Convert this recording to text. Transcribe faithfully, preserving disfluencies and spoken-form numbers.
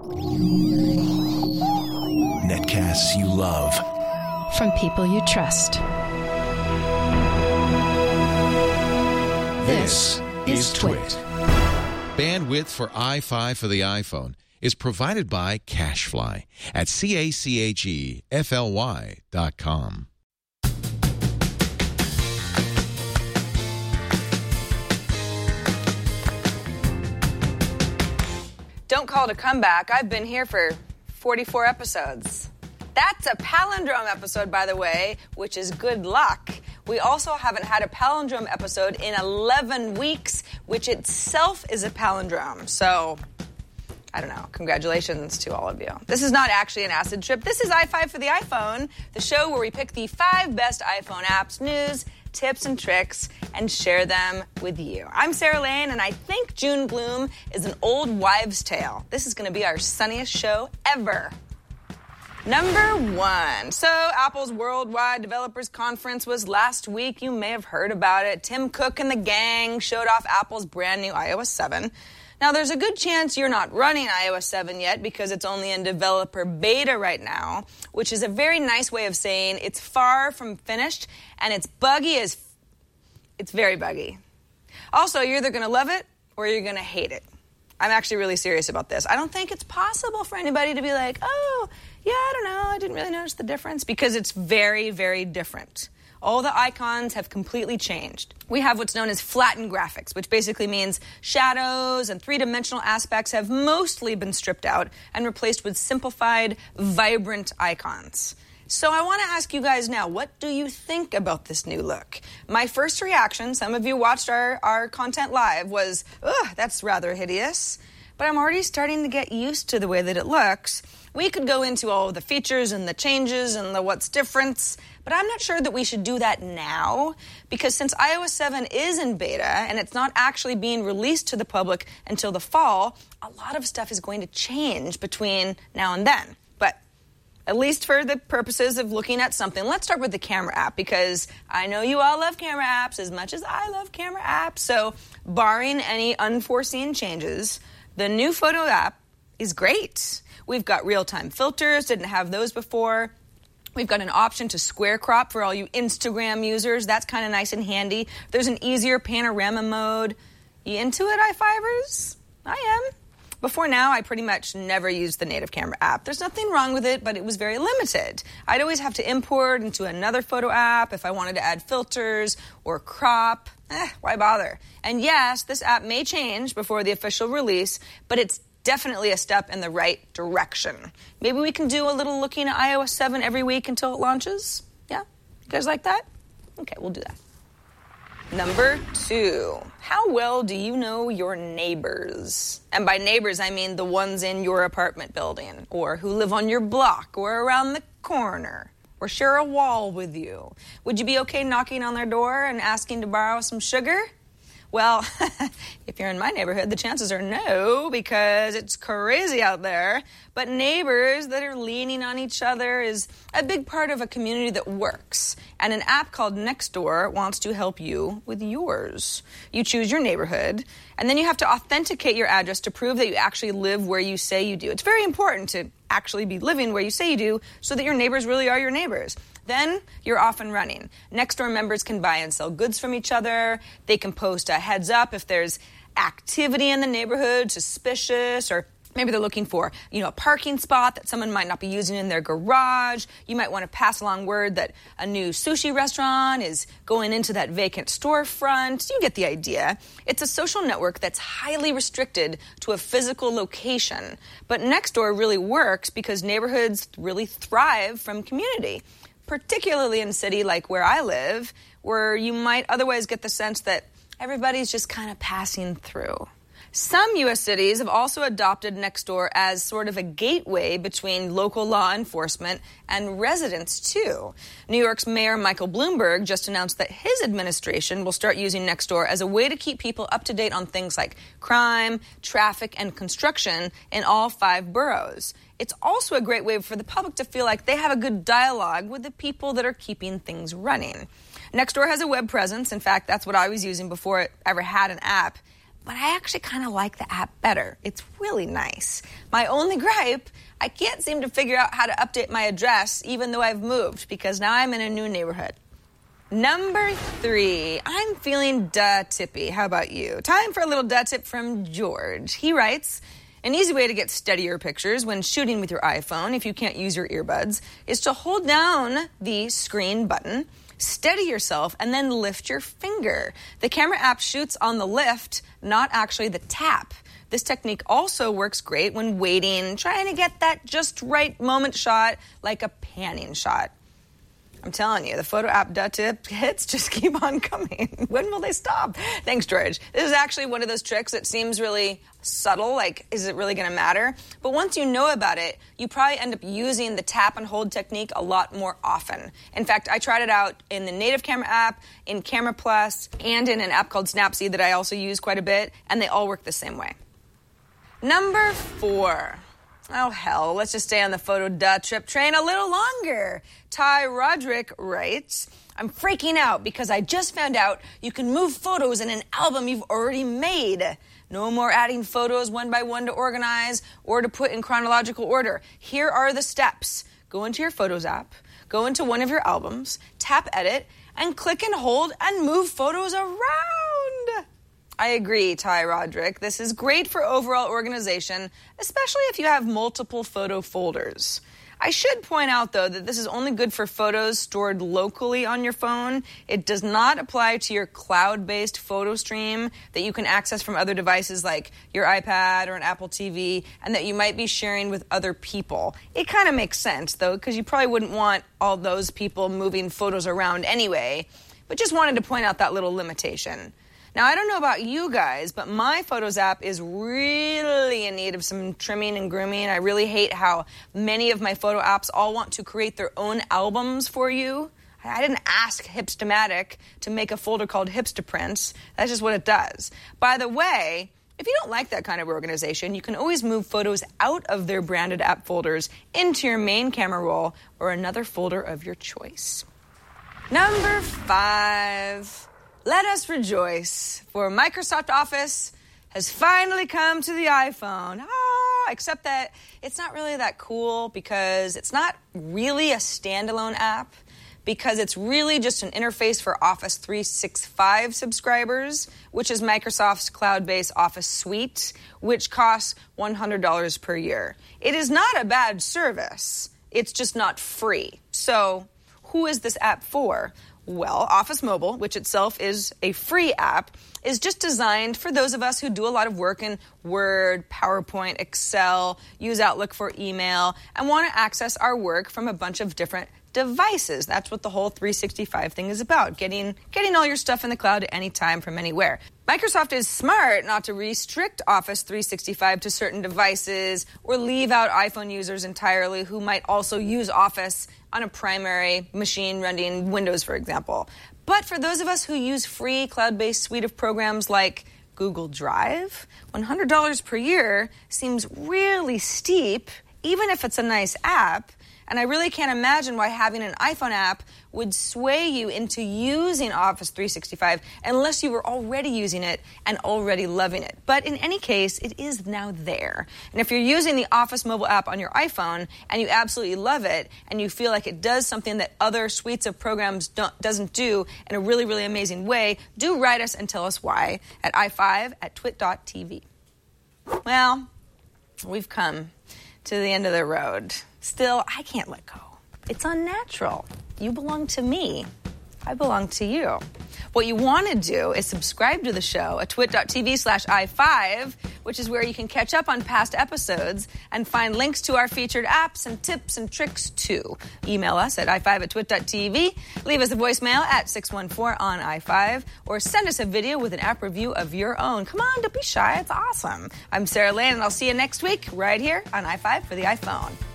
Netcasts you love. From people you trust. This is Twit. Bandwidth for i five for the iPhone is provided by CacheFly at C A C H E F L Y dot com. Don't call it a comeback. I've been here for forty-four episodes. That's a palindrome episode, by the way, which is good luck. We also haven't had a palindrome episode in eleven weeks, which itself is a palindrome. So, I don't know. Congratulations to all of you. This is not actually an acid trip. This is i five for the iPhone, the show where we pick the five best iPhone apps, news, tips, and tricks, and share them with you. I'm Sarah Lane, and I think June gloom is an old wives' tale. This is going to be our sunniest show ever. Number one. So, Apple's Worldwide Developers Conference was last week. You may have heard about it. Tim Cook and the gang showed off Apple's brand new i O S seven. Now, there's a good chance you're not running i O S seven yet because it's only in developer beta right now, which is a very nice way of saying it's far from finished and it's buggy as... It's very buggy. Also, you're either going to love it or you're going to hate it. I'm actually really serious about this. I don't think it's possible for anybody to be like, oh, yeah, I don't know, I didn't really notice the difference, because it's very, very different. All the icons have completely changed. We have what's known as flattened graphics, which basically means shadows and three-dimensional aspects have mostly been stripped out and replaced with simplified, vibrant icons. So I want to ask you guys now, what do you think about this new look? My first reaction, some of you watched our, our content live, was, ugh, that's rather hideous. But I'm already starting to get used to the way that it looks. We could go into all of the features and the changes and the what's different, but I'm not sure that we should do that now, because since i O S seven is in beta and it's not actually being released to the public until the fall, a lot of stuff is going to change between now and then. But at least for the purposes of looking at something, let's start with the camera app, because I know you all love camera apps as much as I love camera apps. So barring any unforeseen changes, the new photo app is great. We've got real-time filters, didn't have those before. We've got an option to square crop for all you Instagram users. That's kind of nice and handy. There's an easier panorama mode. You into it, i5ers? I am. Before now, I pretty much never used the native camera app. There's nothing wrong with it, but it was very limited. I'd always have to import into another photo app if I wanted to add filters or crop. Eh, why bother? And yes, this app may change before the official release, but it's definitely a step in the right direction. Maybe we can do a little looking at i O S seven every week until it launches? Yeah? You guys like that? Okay, we'll do that. Number two. How well do you know your neighbors? And by neighbors, I mean the ones in your apartment building, or who live on your block, or around the corner, or share a wall with you. Would you be okay knocking on their door and asking to borrow some sugar? Well, if you're in my neighborhood, the chances are no, because it's crazy out there. But neighbors that are leaning on each other is a big part of a community that works. And an app called Nextdoor wants to help you with yours. You choose your neighborhood, and then you have to authenticate your address to prove that you actually live where you say you do. It's very important to actually be living where you say you do so that your neighbors really are your neighbors. Then you're off and running. Nextdoor members can buy and sell goods from each other. They can post a heads up if there's activity in the neighborhood, suspicious, or maybe they're looking for, you know, a parking spot that someone might not be using in their garage. You might want to pass along word that a new sushi restaurant is going into that vacant storefront. You get the idea. It's a social network that's highly restricted to a physical location. But Nextdoor really works because neighborhoods really thrive from community, particularly in a city like where I live, where you might otherwise get the sense that everybody's just kind of passing through. Some U S cities have also adopted Nextdoor as sort of a gateway between local law enforcement and residents, too. New York's Mayor Michael Bloomberg just announced that his administration will start using Nextdoor as a way to keep people up to date on things like crime, traffic, and construction in all five boroughs. It's also a great way for the public to feel like they have a good dialogue with the people that are keeping things running. Nextdoor has a web presence. In fact, that's what I was using before it ever had an app. but I actually kind of like the app better. It's really nice. My only gripe, I can't seem to figure out how to update my address even though I've moved because now I'm in a new neighborhood. Number three, I'm feeling duh tippy. How about you? Time for a little duh tip from George. He writes, an easy way to get steadier pictures when shooting with your iPhone, if you can't use your earbuds, is to hold down the screen button, steady yourself, and then lift your finger. The camera app shoots on the lift, not actually the tap. This technique also works great when waiting, trying to get that just right moment shot, like a panning shot. I'm telling you, the photo app duh tip hits just keep on coming. When will they stop? Thanks, George. This is actually one of those tricks that seems really subtle, like, is it really going to matter? But once you know about it, you probably end up using the tap and hold technique a lot more often. In fact, I tried it out in the native camera app, in Camera Plus, and in an app called Snapseed that I also use quite a bit, and they all work the same way. Number four. Oh, hell, let's just stay on the photo duh trip train a little longer. Ty Roderick writes, I'm freaking out because I just found out you can move photos in an album you've already made. No more adding photos one by one to organize or to put in chronological order. Here are the steps. Go into your Photos app, go into one of your albums, tap Edit, and click and hold and move photos around. I agree, Ty Roderick. This is great for overall organization, especially if you have multiple photo folders. I should point out, though, that this is only good for photos stored locally on your phone. It does not apply to your cloud-based photo stream that you can access from other devices like your iPad or an Apple T V and that you might be sharing with other people. It kind of makes sense, though, because you probably wouldn't want all those people moving photos around anyway, but just wanted to point out that little limitation. Now, I don't know about you guys, but my Photos app is really in need of some trimming and grooming. I really hate how many of my photo apps all want to create their own albums for you. I didn't ask Hipstamatic to make a folder called Hipstaprints. That's just what it does. By the way, if you don't like that kind of organization, you can always move photos out of their branded app folders into your main camera roll or another folder of your choice. Number five. Let us rejoice, for Microsoft Office has finally come to the iPhone. Ah, except that it's not really that cool because it's not really a standalone app, because it's really just an interface for Office three sixty-five subscribers, which is Microsoft's cloud-based Office suite, which costs one hundred dollars per year. It is not a bad service. It's just not free. So who is this app for? Well, Office Mobile, which itself is a free app, is just designed for those of us who do a lot of work in Word, PowerPoint, Excel, use Outlook for email, and want to access our work from a bunch of different devices. That's what the whole three sixty-five thing is about, getting getting all your stuff in the cloud at any time from anywhere. Microsoft is smart not to restrict Office three sixty-five to certain devices or leave out iPhone users entirely who might also use Office on a primary machine running Windows, for example. But for those of us who use free cloud-based suite of programs like Google Drive, one hundred dollars per year seems really steep, even if it's a nice app. And I really can't imagine why having an iPhone app would sway you into using Office three sixty-five unless you were already using it and already loving it. But in any case, it is now there. And if you're using the Office mobile app on your iPhone and you absolutely love it and you feel like it does something that other suites of programs don't, doesn't do in a really, really amazing way, do write us and tell us why at i five at twit dot t v. Well, we've come to the end of the road. Still, I can't let go. It's unnatural. You belong to me. I belong to you. What you want to do is subscribe to the show at twit dot t v slash i five, which is where you can catch up on past episodes and find links to our featured apps and tips and tricks too. Email us at i five at twit dot t v, leave us a voicemail at six one four on i five, or send us a video with an app review of your own. Come on, don't be shy. It's awesome. I'm Sarah Lane, and I'll see you next week right here on i five for the iPhone.